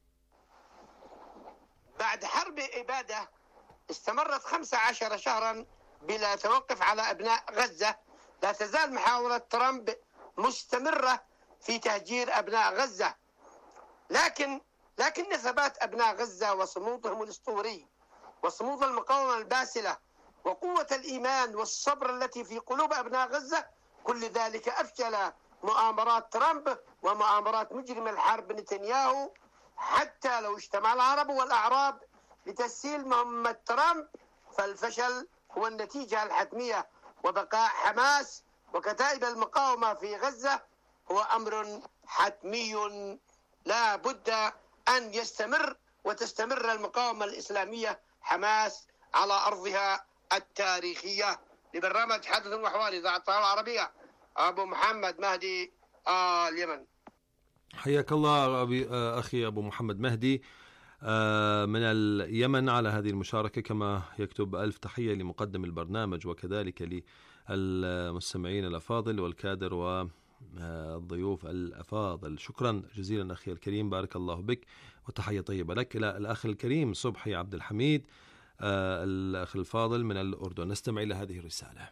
بعد حرب إبادة استمرت خمسة عشر شهرا بلا توقف على أبناء غزة، لا تزال محاولة ترامب مستمرة في تهجير أبناء غزة، لكن لكن ثبات أبناء غزة وصمودهم الأسطوري وصمود المقاومة الباسلة وقوة الإيمان والصبر التي في قلوب أبناء غزة، كل ذلك أفشل مؤامرات ترامب ومؤامرات مجرم الحرب نتنياهو. حتى لو اجتمع العرب والأعراب لتسهيل مهمة ترامب، فالفشل هو النتيجة الحتمية، وبقاء حماس وكتائب المقاومة في غزة هو أمر حتمي لا بد أن يستمر، وتستمر المقاومة الإسلامية حماس على أرضها التاريخية. لبرنامج حدث وحوار إذاعة الطهران العربية، أبو محمد مهدي آه اليمن. حياك الله أبي أخي أبو محمد مهدي من اليمن على هذه المشاركة، كما يكتب ألف تحية لمقدم البرنامج وكذلك للمستمعين الأفاضل والكادر والضيوف الأفاضل. شكرا جزيلا أخي الكريم، بارك الله بك، وتحية طيبة لك. إلى الأخ الكريم صبحي عبد الحميد الأخ الفاضل من الأردن، نستمع إلى هذه الرسالة.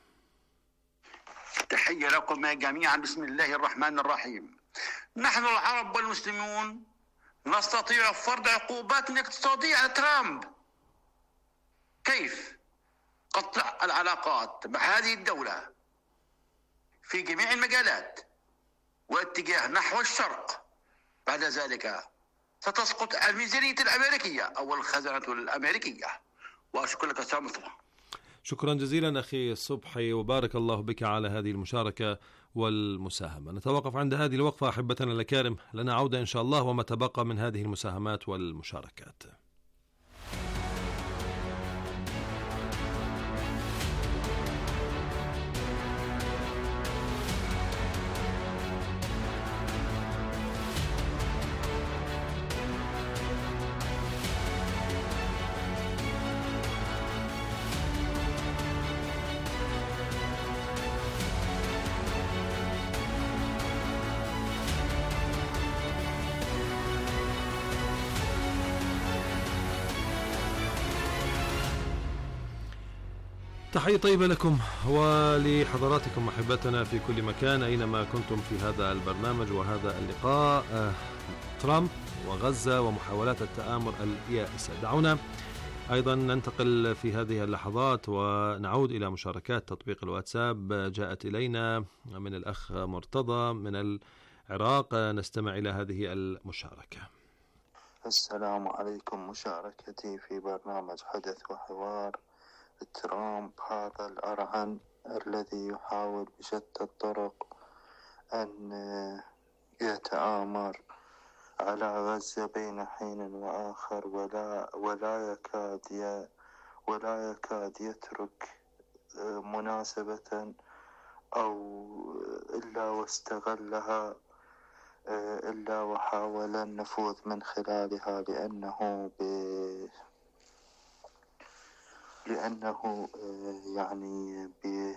تحية لكم جميعا، بسم الله الرحمن الرحيم. نحن العرب والمسلمون نستطيع فرض عقوبات اقتصادية على ترامب. كيف؟ قطع العلاقات مع هذه الدولة في جميع المجالات واتجاه نحو الشرق. بعد ذلك ستسقط الميزانية الأمريكية أو الخزانة الأمريكية. وأشكر لك أستاذ مصطفى. شكرا جزيلا أخي الصبحي، وبارك الله بك على هذه المشاركة والمساهمة. نتوقف عند هذه الوقفة أحبتنا الأكارم، لنا عودة إن شاء الله وما تبقى من هذه المساهمات والمشاركات. تحية طيبة لكم ولحضراتكم أحبتنا في كل مكان أينما كنتم في هذا البرنامج وهذا اللقاء. آه، ترامب وغزة ومحاولات التآمر اليائسة. دعونا أيضا ننتقل في هذه اللحظات ونعود إلى مشاركات تطبيق الواتساب. جاءت إلينا من الأخ مرتضى من العراق، نستمع إلى هذه المشاركة. السلام عليكم، مشاركتي في برنامج حدث وحوار. ترامب هذا الأرهن الذي يحاول بشتى الطرق أن يتآمر على غزة بين حين وآخر، ولا ولا يكاد ولا يكاد يترك مناسبة أو إلا واستغلها إلا وحاول النفوذ من خلالها، لأنه ب لأنه يعني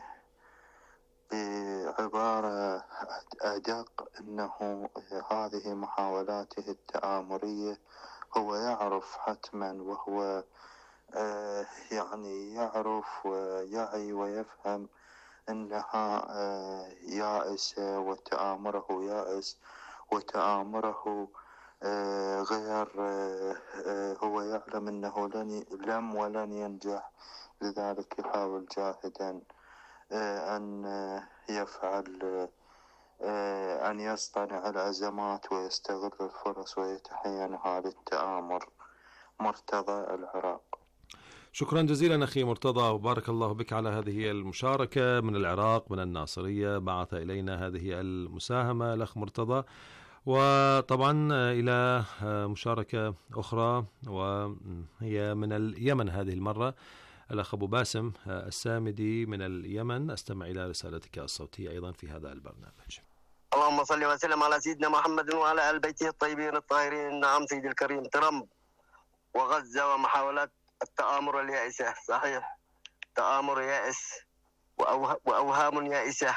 بعبارة أدق أنه هذه محاولاته التآمرية هو يعرف حتما وهو يعني يعرف ويعي ويفهم أنها يائسة وتآمره يائس وتآمره غير، هو يعلم أنه لن لم ولن ينجح، لذلك يحاول جاهدا أن يفعل أن يصطنع الأزمات ويستغل الفرص ويتحينها للتآمر. مرتضى، العراق. شكرا جزيلا أخي مرتضى، وبارك الله بك على هذه المشاركة من العراق، من الناصرية بعث إلينا هذه المساهمة الأخ مرتضى. وطبعا إلى مشاركة أخرى وهي من اليمن هذه المرة، الأخ أبو باسم السامدي من اليمن. أستمع إلى رسالتك الصوتية أيضا في هذا البرنامج. اللهم صل وسلم على سيدنا محمد وعلى آل بيته الطيبين الطاهرين. نعم سيدي الكريم، ترامب وغزة ومحاولات التآمر اليائسة، صحيح تآمر يائس وأوهام يائسة،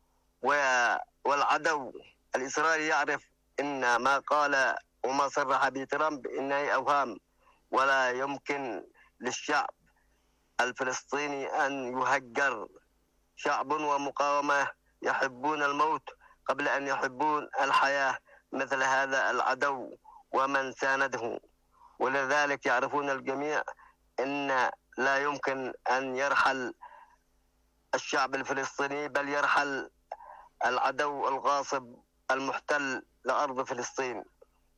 والعدو الإسرائيلي يعرف إن ما قال وما صرح به ترامب إنها أوهام، ولا يمكن للشعب الفلسطيني أن يهجر. شعب ومقاومة يحبون الموت قبل أن يحبون الحياة، مثل هذا العدو ومن سانده، ولذلك يعرفون الجميع إن لا يمكن أن يرحل الشعب الفلسطيني، بل يرحل العدو الغاصب المحتل لأرض فلسطين.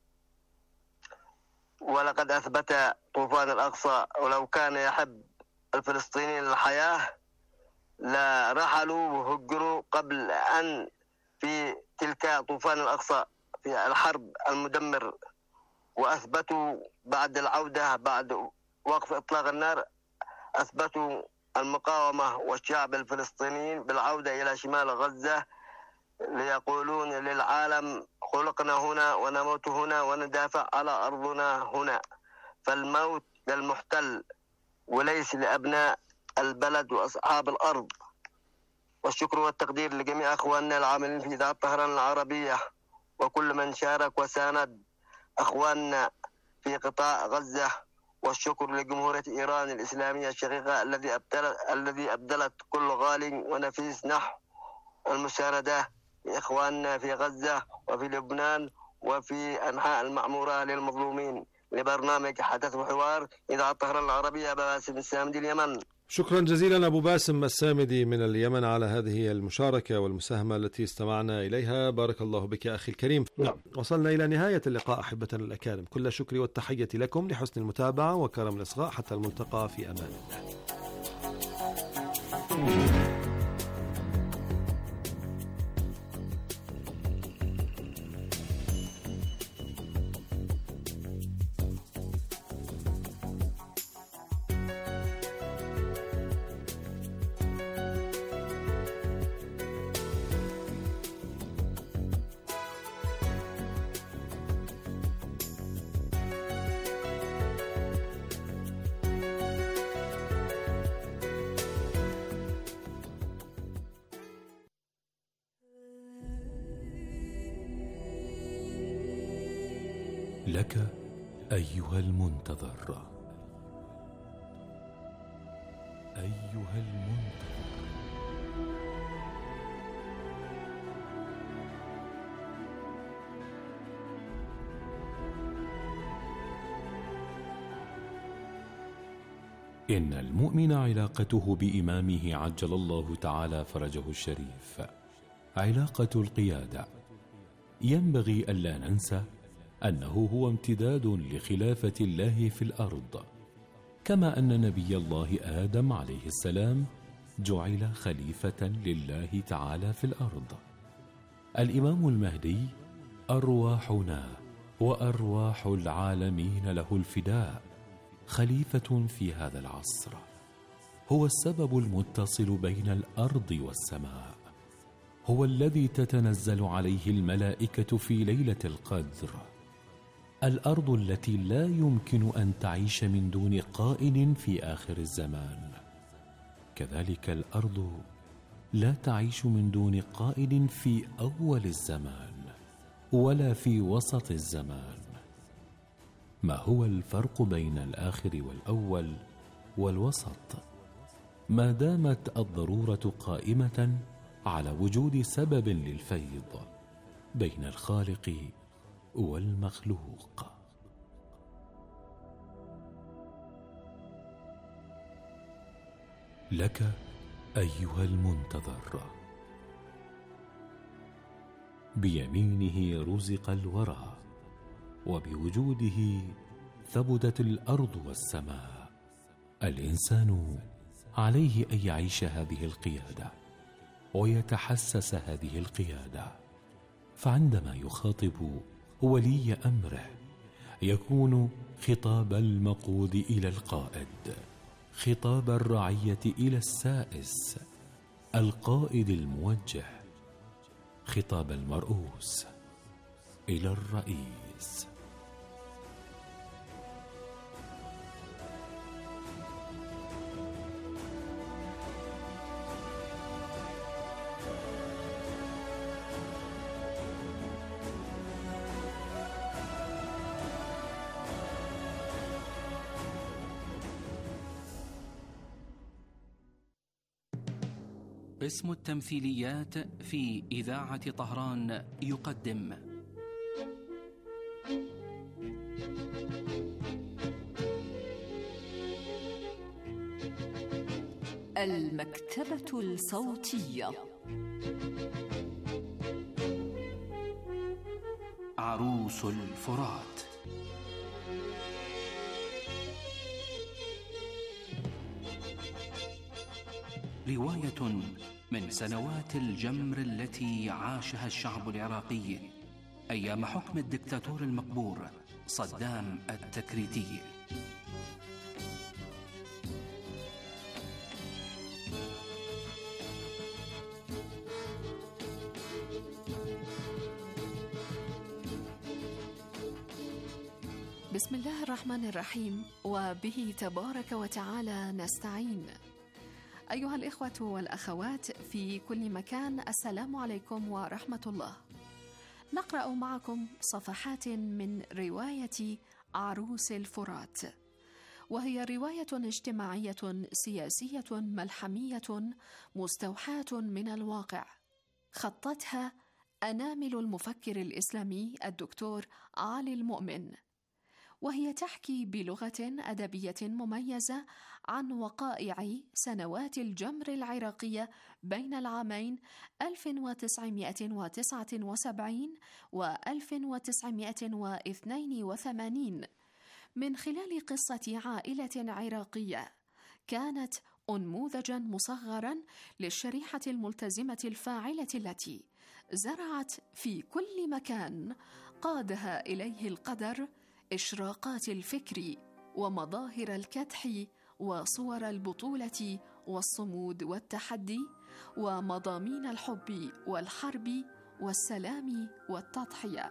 ولقد أثبت طوفان الأقصى، ولو كان يحب الفلسطينيين الحياة لا رحلوا وهجروا قبل أن في تلك طوفان الأقصى في الحرب المدمر، وأثبتوا بعد العودة بعد وقف إطلاق النار أثبتوا المقاومة والشعب الفلسطينيين بالعودة إلى شمال غزة، ليقولون للعالم خلقنا هنا ونموت هنا وندافع على أرضنا هنا. فالموت للمحتل وليس لأبناء البلد وأصحاب الأرض. والشكر والتقدير لجميع أخواننا العاملين في إذاعة طهران العربية وكل من شارك وساند أخواننا في قطاع غزة. والشكر لجمهورية إيران الإسلامية الشقيقة الذي أبدلت الذي أبدلت كل غالي ونفيس نحو المساندة لإخواننا في غزة وفي لبنان وفي أنحاء المعمورة للمظلومين. لبرنامج حدث وحوار إذاعة طهران العربية، باسم السامدي، اليمن. شكرا جزيلا أبو باسم السامدي من اليمن على هذه المشاركة والمساهمة التي استمعنا إليها. بارك الله بك أخي الكريم. نعم، وصلنا إلى نهاية اللقاء أحبتنا الأكارم، كل شكري والتحية لكم لحسن المتابعة وكرم الإصغاء. حتى الملتقى، في أمان الله. لك أيها المنتظر، أيها المنتظر، إن المؤمن علاقته بإمامه عجل الله تعالى فرجه الشريف علاقة القيادة. ينبغي ألا ننسى أنه هو امتداد لخلافة الله في الأرض، كما أن نبي الله آدم عليه السلام جعل خليفة لله تعالى في الأرض. الإمام المهدي أرواحنا وأرواح العالمين له الفداء، خليفة في هذا العصر، هو السبب المتصل بين الأرض والسماء، هو الذي تتنزل عليه الملائكة في ليلة القدر، الأرض التي لا يمكن أن تعيش من دون قائد في آخر الزمان، كذلك الأرض لا تعيش من دون قائد في أول الزمان ولا في وسط الزمان. ما هو الفرق بين الآخر والأول والوسط، ما دامت الضرورة قائمة على وجود سبب للفيض بين الخالق والمخلوق. لك أيها المنتظر، بيمينه رزق الورى، وبوجوده ثبتت الأرض والسماء. الإنسان عليه أن يعيش هذه القيادة ويتحسس هذه القيادة، فعندما يخاطب ولي أمره يكون خطاب المقود إلى القائد، خطاب الرعية إلى السائس، القائد الموجه، خطاب المرؤوس إلى الرئيس. قسم التمثيليات في إذاعة طهران يقدم المكتبة الصوتية. عروس الفرات. رواية من سنوات الجمر التي عاشها الشعب العراقي أيام حكم الدكتاتور المقبور صدام التكريتي. بسم الله الرحمن الرحيم، وبه تبارك وتعالى نستعين. أيها الإخوة والأخوات في كل مكان، السلام عليكم ورحمة الله. نقرأ معكم صفحات من رواية عروس الفرات، وهي رواية اجتماعية سياسية ملحمية مستوحاة من الواقع، خطتها أنامل المفكر الإسلامي الدكتور علي المؤمن، وهي تحكي بلغة أدبية مميزة عن وقائع سنوات الجمر العراقية بين العامين ألف وتسعمائة وتسعة وسبعين و ألف وتسعمائة واثنين وثمانين، من خلال قصة عائلة عراقية كانت أنموذجا مصغرا للشريحة الملتزمة الفاعلة التي زرعت في كل مكان قادها إليه القدر إشراقات الفكر ومظاهر الكدح وصور البطولة والصمود والتحدي ومضامين الحب والحرب والسلام والتضحية.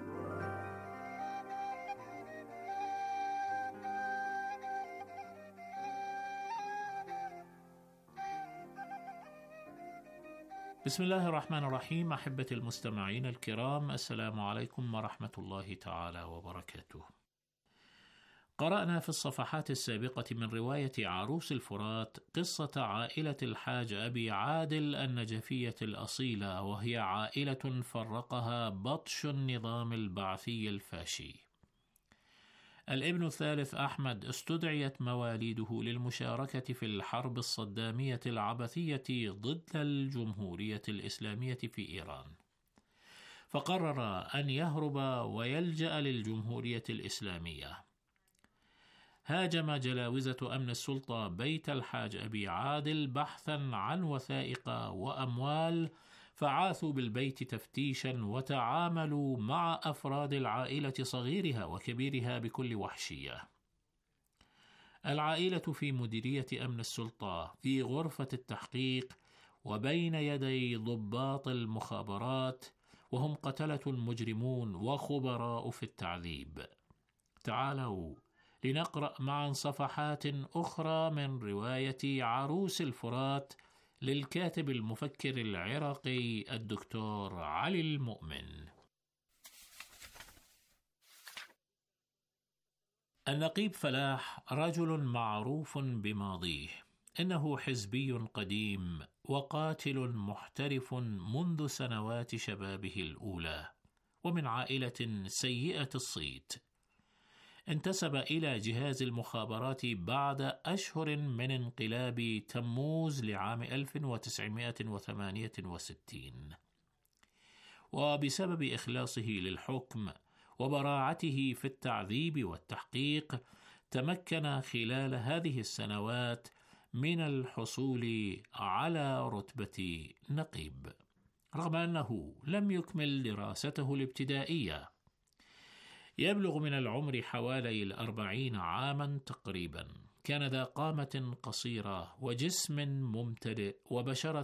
بسم الله الرحمن الرحيم. أحبتي المستمعين الكرام، السلام عليكم ورحمة الله تعالى وبركاته. قرأنا في الصفحات السابقة من رواية عروس الفرات قصة عائلة الحاج أبي عادل النجفية الأصيلة، وهي عائلة فرقها بطش النظام البعثي الفاشي. الابن الثالث أحمد استدعيت مواليده للمشاركة في الحرب الصدامية العبثية ضد الجمهورية الإسلامية في إيران، فقرر أن يهرب ويلجأ للجمهورية الإسلامية. هاجم جلاوزة أمن السلطة بيت الحاج أبي عادل بحثا عن وثائق وأموال، فعاثوا بالبيت تفتيشا وتعاملوا مع أفراد العائلة صغيرها وكبيرها بكل وحشية. العائلة في مديرية أمن السلطة في غرفة التحقيق وبين يدي ضباط المخابرات، وهم قتلة مجرمون وخبراء في التعذيب. تعالوا لنقرأ معا صفحات أخرى من رواية عروس الفرات للكاتب المفكر العراقي الدكتور علي المؤمن. النقيب فلاح رجل معروف بماضيه، إنه حزبي قديم وقاتل محترف منذ سنوات شبابه الأولى، ومن عائلة سيئة الصيت. انتسب إلى جهاز المخابرات بعد أشهر من انقلاب تموز لعام ألف وتسعمائة وثمانية وستين، وبسبب إخلاصه للحكم وبراعته في التعذيب والتحقيق تمكن خلال هذه السنوات من الحصول على رتبة نقيب، رغم أنه لم يكمل دراسته الابتدائية. يبلغ من العمر حوالي الأربعين عاما تقريبا. كان ذا قامة قصيرة وجسم ممتلئ وبشرة